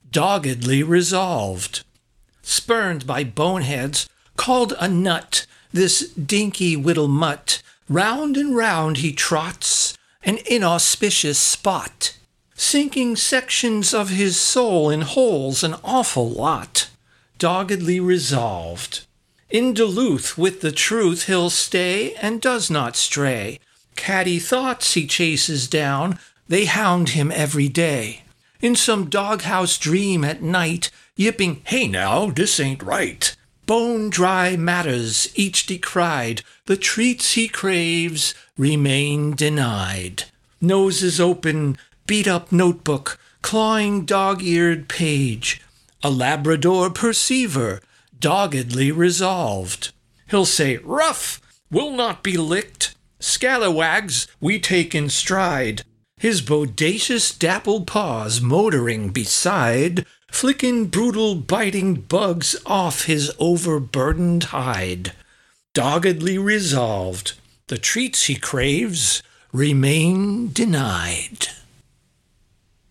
doggedly resolved. Spurned by boneheads, called a nut, this dinky whittle mutt, round and round he trots, an inauspicious spot, sinking sections of his soul in holes an awful lot, doggedly resolved. In Duluth with the truth he'll stay and does not stray. Catty thoughts he chases down, they hound him every day. In some doghouse dream at night, yipping, "Hey now, this ain't right." Bone-dry matters each decried, the treats he craves remain denied. Noses open, beat-up notebook, clawing dog-eared page. A Labrador perceiver, doggedly resolved. He'll say, "Rough, will not be licked. Scalawags we take in stride." His bodacious dappled paws motoring beside, flicking brutal biting bugs off his overburdened hide. Doggedly resolved, the treats he craves remain denied.